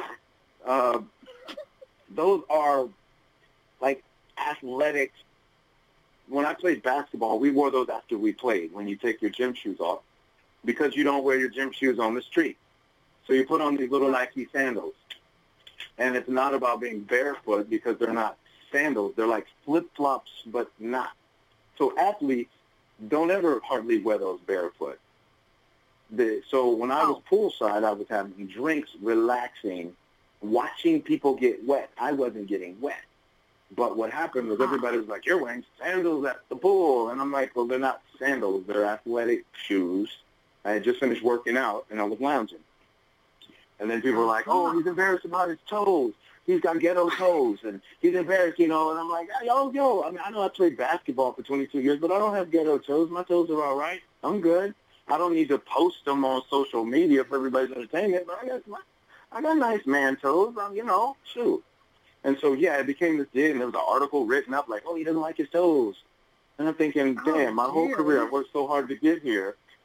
Those are like athletic. When I played basketball, we wore those after we played. When you take your gym shoes off, because you don't wear your gym shoes on the street, so you put on these little Nike sandals. And it's not about being barefoot because they're not sandals. They're like flip-flops, but not. So athletes don't ever hardly wear those barefoot. So when I was poolside, I was having drinks, relaxing, watching people get wet. I wasn't getting wet. But what happened was everybody was like, you're wearing sandals at the pool. And I'm like, well, they're not sandals. They're athletic shoes. I had just finished working out, and I was lounging. And then people were like, oh, he's embarrassed about his toes. He's got ghetto toes, and he's embarrassed, And I'm like, yo. I mean, I know I played basketball for 22 years, but I don't have ghetto toes. My toes are all right. I'm good. I don't need to post them on social media for everybody's entertainment, but I got nice man toes. Shoot. And so, yeah, it became this deal, and there was an article written up like, oh, he doesn't like his toes. And I'm thinking, damn, my whole career, I worked so hard to get here,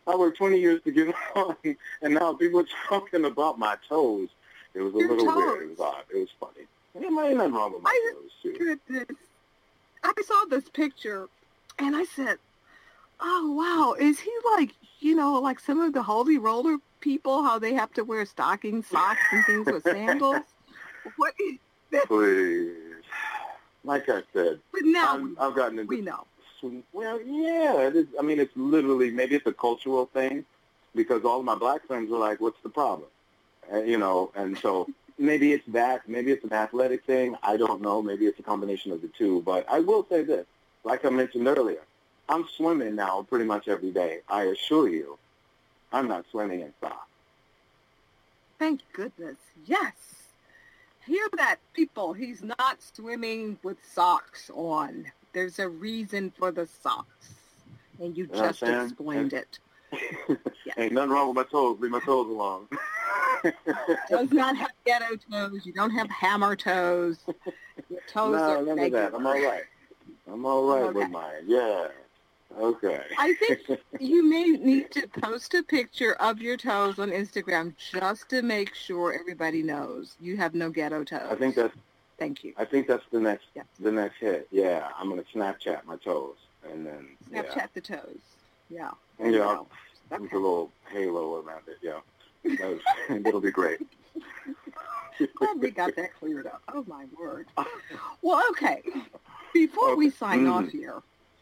I worked 20 years to get on, and now people are talking about my toes. It was a Your little toes. weird. It was odd. It was funny. Yeah, ain't nothing wrong with my toes, too. Goodness. I saw this picture, and I said, oh, wow, is he like, like some of the holy roller people, how they have to wear stocking socks and things with sandals? What is that? Please. Like I said, But now I've gotten into... we know. Well, yeah, it is. I mean, it's literally, maybe it's a cultural thing, because all of my black friends are like, what's the problem? And so maybe it's that. Maybe it's an athletic thing. I don't know. Maybe it's a combination of the two. But I will say this, like I mentioned earlier, I'm swimming now pretty much every day. I assure you, I'm not swimming in socks. Thank goodness. Yes. Hear that, people. He's not swimming with socks on. There's a reason for the socks. And you just explained it. Yes. Ain't nothing wrong with my toes. Leave my toes alone. Does not have ghetto toes. You don't have hammer toes. Your toes are none of that. I'm all right. Okay. With mine. Yeah. Okay. I think you may need to post a picture of your toes on Instagram just to make sure everybody knows you have no ghetto toes. I think that's... Thank you. I think that's the next Yes. the next hit. Yeah, I'm gonna Snapchat my toes, and then Snapchat the toes. Yeah. Yeah, Okay. with a little halo around it. Yeah, it'll be great. Glad we got that cleared up. Oh, my word. Well, okay. Before we sign off here,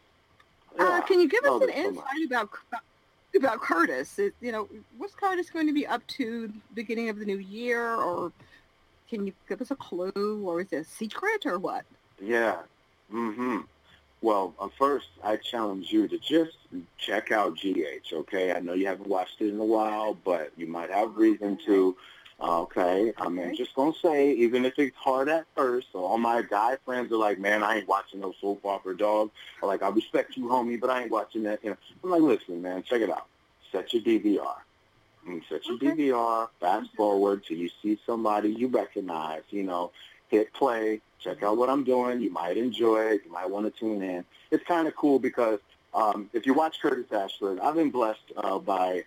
can you give us an insight about Curtis? What's Curtis going to be up to beginning of the new year, or can you give us a clue, or is it a secret, or what? Yeah. Mm-hmm. Well, first, I challenge you to just check out GH, okay? I know you haven't watched it in a while, but you might have reason to, okay? I'm just going to say, even if it's hard at first, so all my guy friends are like, man, I ain't watching no soap opera, dog. Or like, I respect you, homie, but I ain't watching that. I'm like, listen, man, check it out. Set your DVR. Set your DVR, fast forward till you see somebody you recognize, hit play, check out what I'm doing. You might enjoy it. You might want to tune in. It's kind of cool because if you watch Curtis Ashford, I've been blessed by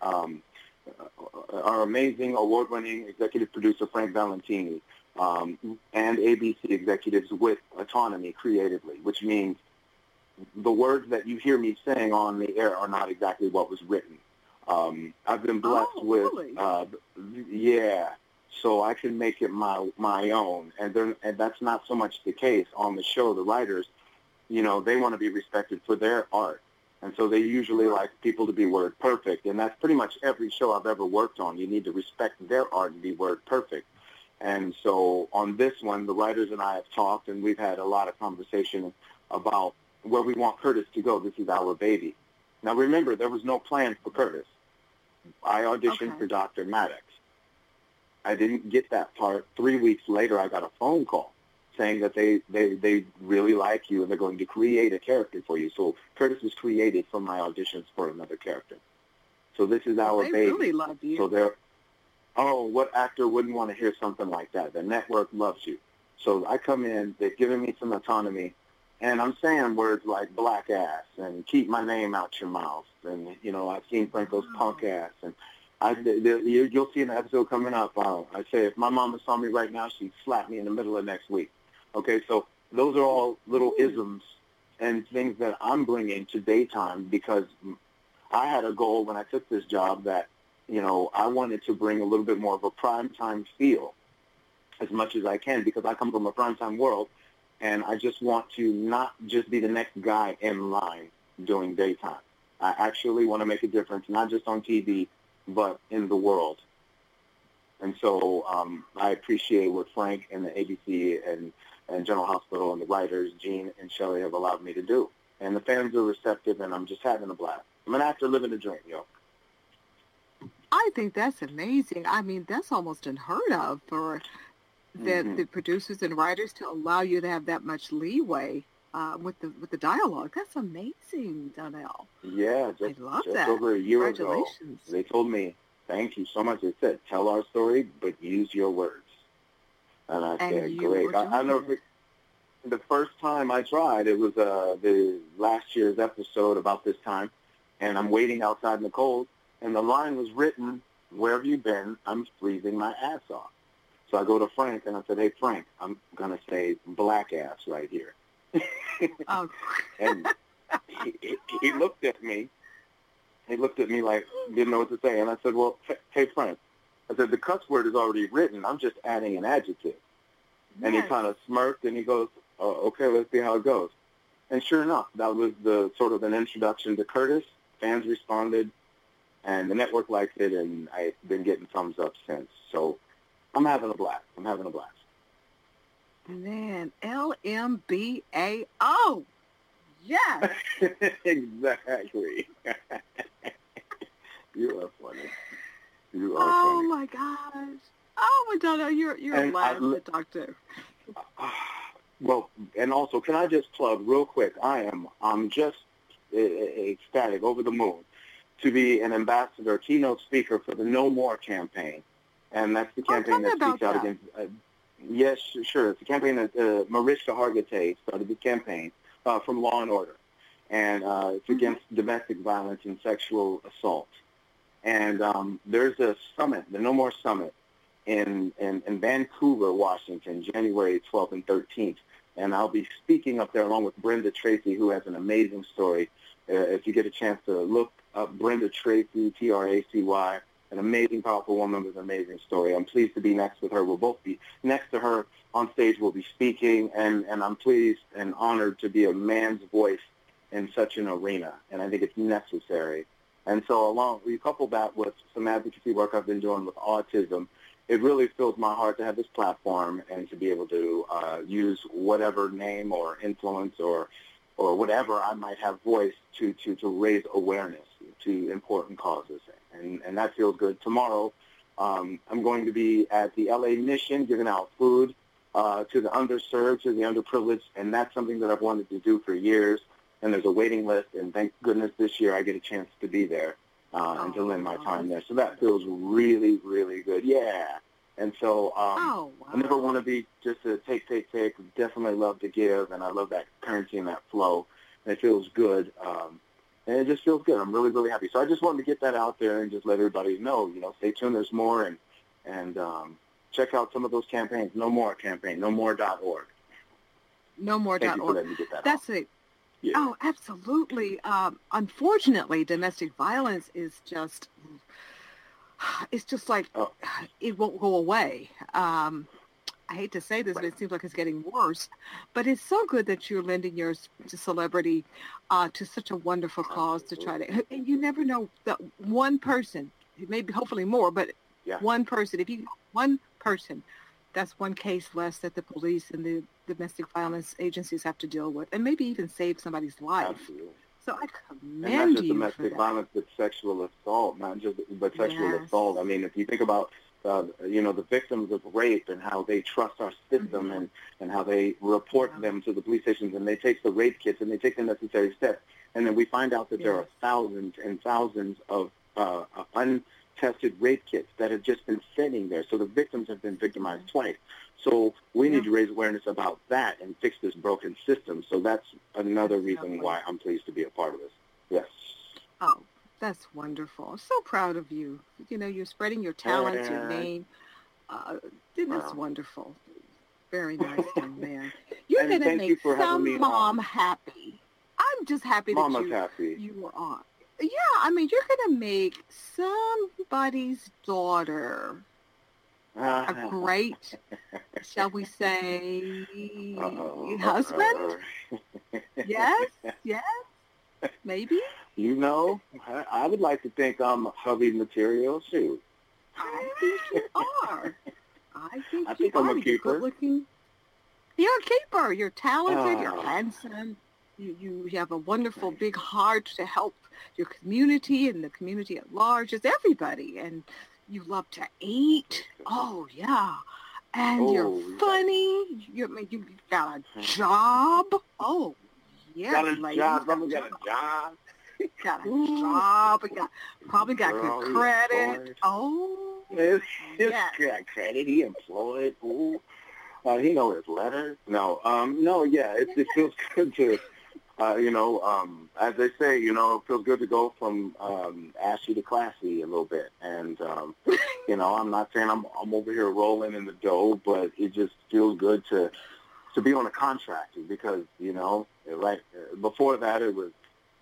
our amazing award-winning executive producer, Frank Valentini, and ABC executives with autonomy creatively, which means the words that you hear me saying on the air are not exactly what was written. I've been blessed with, really? so I can make it my own, and that's not so much the case on the show. The writers, they want to be respected for their art, and so they usually like people to be word perfect, and that's pretty much every show I've ever worked on. You need to respect their art and be word perfect, and so on this one, the writers and I have talked, and we've had a lot of conversation about where we want Curtis to go. This is our baby. Now remember, there was no plan for Curtis. I auditioned for Dr. Maddox. I didn't get that part. 3 weeks later, I got a phone call saying that they really like you and they're going to create a character for you. So Curtis was created from my auditions for another character. So this is our baby. They really love you. So what actor wouldn't want to hear something like that? The network loves you. So I come in, they've given me some autonomy, and I'm saying words like black ass and keep my name out your mouth. And, I've seen Franco's punk ass. And you'll see an episode coming up. I say, if my mama saw me right now, she'd slap me in the middle of next week. Okay, so those are all little isms and things that I'm bringing to daytime because I had a goal when I took this job that, I wanted to bring a little bit more of a primetime feel as much as I can because I come from a primetime world, and I just want to not just be the next guy in line doing daytime. I actually want to make a difference, not just on TV, but in the world. And so I appreciate what Frank and the ABC and General Hospital and the writers, Gene and Shelley, have allowed me to do. And the fans are receptive, and I'm just having a blast. I'm an actor living a dream, yo. I think that's amazing. I mean, that's almost unheard of for the producers and writers to allow you to have that much leeway with the dialogue. That's amazing, Donnell. Yeah, I love just that. over a year ago, Congratulations. they told me, thank you so much. They said, tell our story, but use your words. And I said, great. I know the first time I tried, it was the last year's episode about this time, and I'm waiting outside in the cold, And the line was written, "Where have you been? I'm freezing my ass off." So I go to Frank and I said, "Hey, Frank, I'm going to say black ass right here." Oh. And he looked at me. He looked at me like didn't know what to say. And I said, "Well, hey, Frank," I said, "the cuss word is already written. I'm just adding an adjective." And he kind of smirked and he goes, "Oh, okay, let's see how it goes." And sure enough, that was the sort of an introduction to Curtis. Fans responded, and the network liked it, and I've been getting thumbs up since. So I'm having a blast. Man, LMBAO. Yes. Exactly. You are funny. You are Oh funny. my gosh. Oh, Madonna, you're a laugh to talk to. Well, and also, can I just plug real quick? I'm just ecstatic, over the moon, to be an ambassador, keynote speaker for the No More campaign, and that's the campaign that speaks out against. Yes, sure. It's a campaign that Mariska Hargitay started the campaign from Law and Order, and it's against domestic violence and sexual assault. And there's a summit, the No More Summit, in Vancouver, Washington, January 12th and 13th. And I'll be speaking up there along with Brenda Tracy, who has an amazing story. If you get a chance to look up Brenda Tracy, Tracy, an amazing, powerful woman with an amazing story. I'm pleased to be next with her. We'll both be next to her on stage. We'll be speaking, and I'm pleased and honored to be a man's voice in such an arena, and I think it's necessary. And so we couple that with some advocacy work I've been doing with autism. It really fills my heart to have this platform and to be able to use whatever name or influence or whatever I might have voice to raise awareness to important causes. And that feels good. Tomorrow, I'm going to be at the LA Mission giving out food to the underserved, to the underprivileged, and that's something that I've wanted to do for years. And there's a waiting list, and thank goodness this year I get a chance to be there and to lend my time there. So that feels really, really good. Yeah. And so I never want to be just a take. Definitely love to give, and I love that currency and that flow. And it feels good. And it just feels good. I'm really, really happy. So I just wanted to get that out there and just let everybody know, stay tuned. There's more, and check out some of those campaigns. No More campaign, nomore.org. Nomore.org. Thank you for letting me get that That's out. it. Yeah. Oh, absolutely. Unfortunately, domestic violence is just, it's just like, it won't go away. I hate to say this, but it seems like it's getting worse. But it's so good that you're lending your celebrity to such a wonderful cause to try to, and you never know that one person, maybe hopefully more, but one person, one person, that's one case less that the police and the domestic violence agencies have to deal with, and maybe even save somebody's life. Absolutely. So I And not commend just you domestic for that. violence, but sexual assault, but sexual assault. I mean, if you think about, the victims of rape and how they trust our system and how they report them to the police stations, and they take the rape kits and they take the necessary steps, and then we find out that there are thousands and thousands of untested rape kits that have just been sitting there. So the victims have been victimized twice. So we need to raise awareness about that and fix this broken system. So that's another reason why I'm pleased to be a part of this. Yes. Oh, that's wonderful. So proud of you. You're spreading your talents, your name. That's wonderful. Very nice, young man. You're going to make some mom happy. I'm just happy that you were on. Yeah, I mean, you're going to make somebody's daughter a great, shall we say, husband? Yes, maybe. I would like to think I'm hubby material, too. I think you are. I think I'm a You're keeper. good looking. You're a keeper. You're talented. You're handsome. You have a wonderful big heart to help your community and the community at large. It's everybody. And you love to eat. Oh, yeah. And you're funny. You got a job. Oh, yeah. Got a job. Got a job. Got a job. Probably got good credit. Oh, yes. yes. Credit. He employed. Ooh. He know his letters. No. It feels good As they say, it feels good to go from ashy to classy a little bit. And, I'm not saying I'm over here rolling in the dough, but it just feels good to be on a contract because, right before that it was,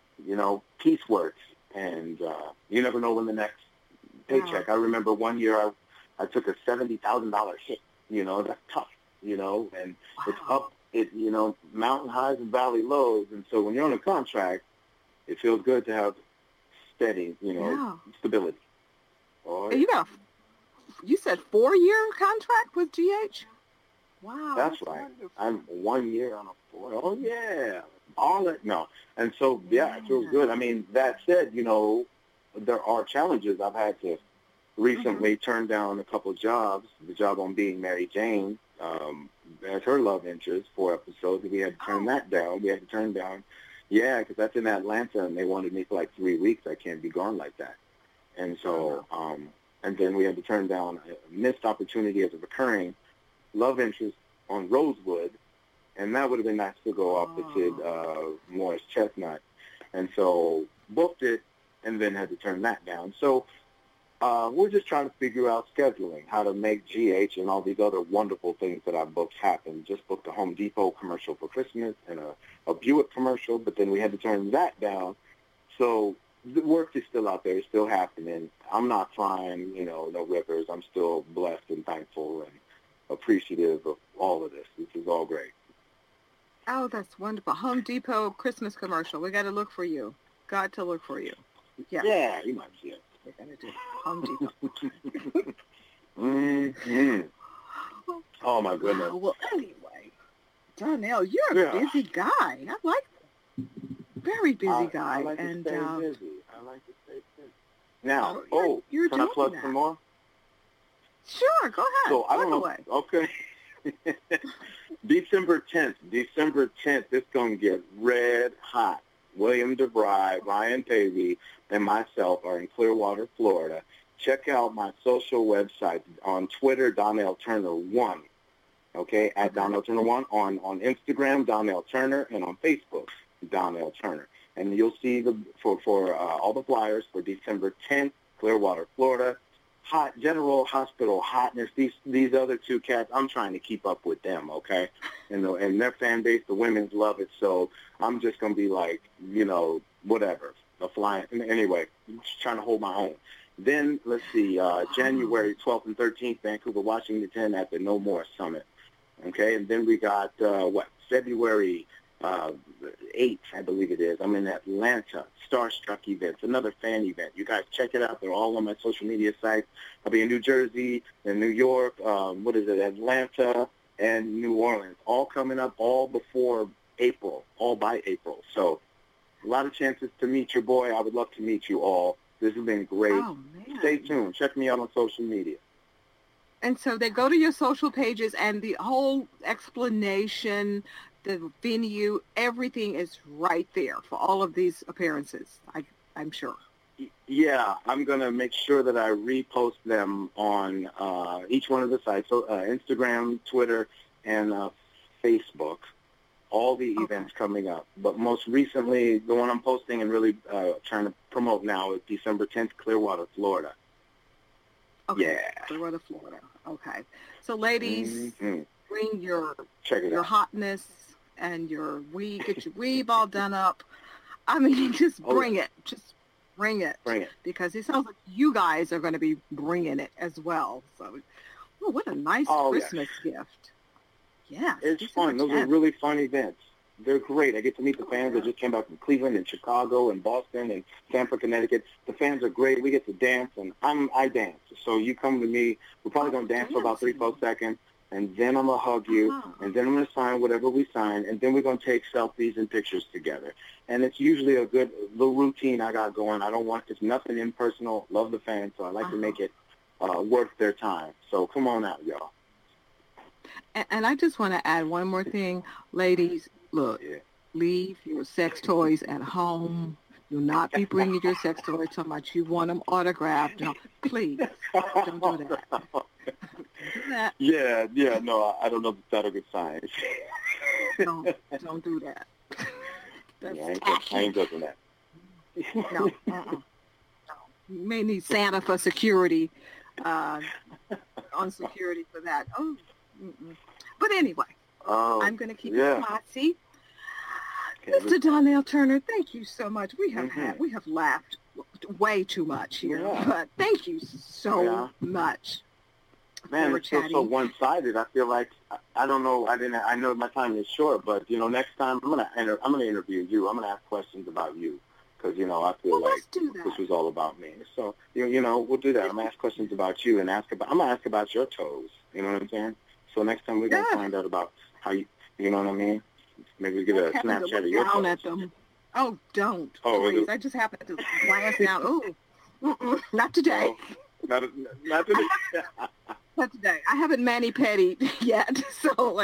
piecework. And you never know when the next paycheck. I remember one year I took a $70,000 hit. That's tough, and it's up. Mountain highs and valley lows. And so when you're on a contract, it feels good to have steady, stability. Oh, yeah. You said 4-year contract with GH? Wow. That's right. Wonderful. I'm 1 year on a 4. Oh, yeah. All that. No. And so, it feels good. I mean, that said, there are challenges. I've had to recently turn down a couple of jobs. The job on Being Mary Jane, as her love interest, 4 episodes. We had to turn that down. We had to turn down, because that's in Atlanta, and they wanted me for like 3 weeks. I can't be gone like that. And so, and then we had to turn down a missed opportunity as a recurring love interest on Rosewood, and that would have been nice to go opposite Morris Chestnut. And so booked it, and then had to turn that down. So we're just trying to figure out scheduling, how to make GH and all these other wonderful things that I've booked happen. Just booked a Home Depot commercial for Christmas and a Buick commercial, but then we had to turn that down. So the work is still out there. It's still happening. I'm not crying, no rivers. I'm still blessed and thankful and appreciative of all of this. This is all great. Oh, that's wonderful. Home Depot Christmas commercial. We got to look for you. Got to look for you. Yeah. Yeah, you might see it. We're going to do Home Depot. Mm-hmm. Oh, my goodness. Well, anyway, Darnell, you're a busy guy. I like that. Very busy guy. I like and to stay busy. I like to stay busy. Now, you're can I plug that. some more? Sure, go ahead. So, I don't know. Away. Okay. December 10th, it's going to get red hot. William DeVry, Ryan Pavey, and myself are in Clearwater, Florida. Check out my social website on Twitter, Donnell Turner 1. Okay, at Donnell Turner 1. On Instagram, Donnell Turner, and on Facebook, Donnell Turner. And you'll see for all the flyers for December 10th, Clearwater, Florida. Hot General Hospital hotness. These other 2 cats, I'm trying to keep up with them, okay? And their fan base, the women's love it. So I'm just gonna be like, whatever, a flying. Anyway, just trying to hold my own. Then let's see, January 12th and 13th, Vancouver, Washington, at the No More Summit. Okay, and then we got February 8th, I believe it is. I'm in Atlanta, Starstruck events, another fan event. You guys check it out. They're all on my social media sites. I'll be in New Jersey, in New York, Atlanta, and New Orleans. All coming up, all before April, all by April. So a lot of chances to meet your boy. I would love to meet you all. This has been great. Oh, man. Stay tuned. Check me out on social media. And so they go to your social pages, and the whole explanation, the venue, everything is right there for all of these appearances, I'm sure. Yeah, I'm going to make sure that I repost them on each one of the sites, so Instagram, Twitter, and Facebook, all the events coming up. But most recently, the one I'm posting and really trying to promote now is December 10th, Clearwater, Florida. Okay. Yeah. Clearwater, Florida. Okay. So, ladies, bring your hotness and get your weave all done up. I mean, just bring it. Just bring it. Bring it. Because it sounds like you guys are going to be bringing it as well. So, what a nice Christmas gift. Yeah. It's fun. Those are really fun events. They're great. I get to meet the fans that just came back from Cleveland and Chicago and Boston and Stamford, Connecticut. The fans are great. We get to dance, and I dance. So you come to me. We're probably going to dance for about 3-4 seconds, and then I'm going to hug you, and then I'm going to sign whatever we sign, and then we're going to take selfies and pictures together. And it's usually a good little routine I got going. It's nothing impersonal. Love the fans, so I like to make it worth their time. So come on out, y'all. And I just want to add one more thing. Ladies, look, leave your sex toys at home. Do not be bringing your sex toys so much you want them autographed. No, please, don't do that. Do that. Yeah, no, I don't know if that's a good sign. Don't do that. I ain't doing that. No. You may need Santa for security, on security for that. Oh, but anyway, I'm going to keep it classy. Okay, Mr. Donnell Turner, thank you so much. We have laughed way too much here, but thank you so much. Man, it's so one-sided. I feel like I don't know. I know my time is short, but next time I'm gonna interview you. I'm gonna ask questions about you. Because, I feel like this was all about me. So, we'll do that. I'm going to ask questions about you and I'm going to ask about your toes. You know what I'm saying? So next time we're going to find out about how you know what I mean? Maybe we get a Snapchat of your toes. At them. Oh, don't. Please. I just happened to glance down. Oh, not today. Not today. Not today. I haven't mani-pettied yet. So,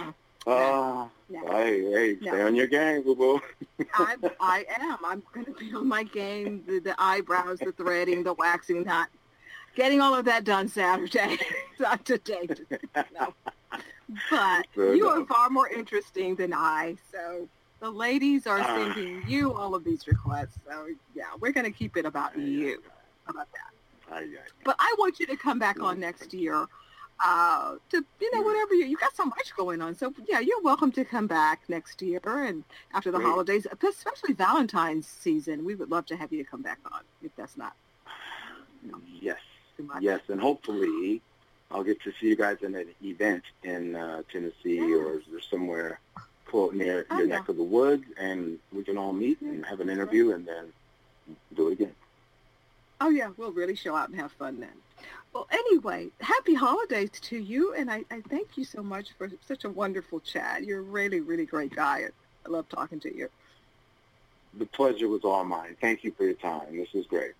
Hey, stay on your game, boo-boo. I am. I'm going to be on my game. The eyebrows, the threading, the waxing, not getting all of that done Saturday. Not today. No. But you are far more interesting than I. So the ladies are sending you all of these requests. So, we're going to keep it about you. How about that? But I want you to come back on next year. To whatever you got so much going on, so you're welcome to come back next year and after the holidays, especially Valentine's season. We would love to have you to come back on if that's not yes, and hopefully I'll get to see you guys in an event in Tennessee or somewhere near your neck of the woods, and we can all meet and have an interview and then do it again. Oh yeah, we'll really show out and have fun then. Well, anyway, happy holidays to you, and I thank you so much for such a wonderful chat. You're a really, really great guy. I love talking to you. The pleasure was all mine. Thank you for your time. This was great.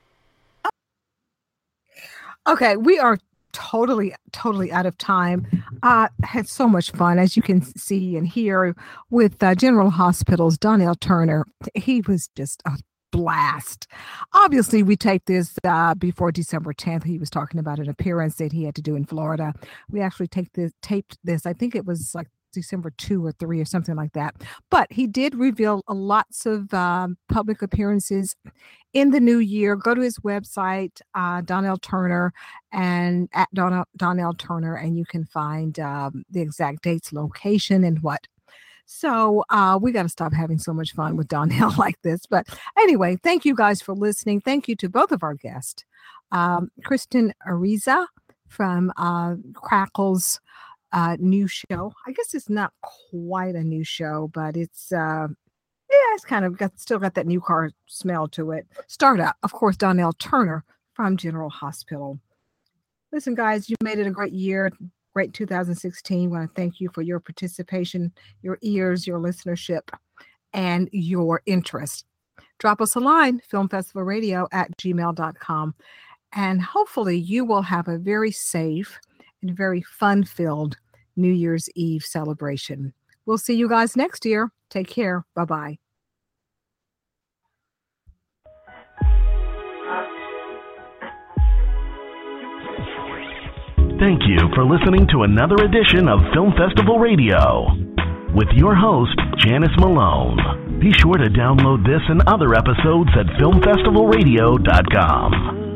Okay, we are totally out of time. Had so much fun, as you can see and hear, with General Hospital's Donnell Turner. He was just a blast. Obviously, we taped this before December 10th. He was talking about an appearance that he had to do in Florida. We actually taped this. I think it was like December 2 or 3 or something like that. But he did reveal lots of public appearances in the new year. Go to his website, Donnell Turner, and at Donnell Turner, and you can find the exact dates, location, and what. So we got to stop having so much fun with Donnell like this. But anyway, thank you guys for listening. Thank you to both of our guests. Kristen Ariza from Crackle's new show. I guess it's not quite a new show, but it's kind of still got that new car smell to it. Startup, of course, Donnell Turner from General Hospital. Listen, guys, you made it a great year. Great 2016. I want to thank you for your participation, your ears, your listenership, and your interest. Drop us a line, filmfestivalradio@gmail.com, and hopefully you will have a very safe and very fun-filled New Year's Eve celebration. We'll see you guys next year. Take care. Bye-bye. Thank you for listening to another edition of Film Festival Radio with your host, Janice Malone. Be sure to download this and other episodes at filmfestivalradio.com.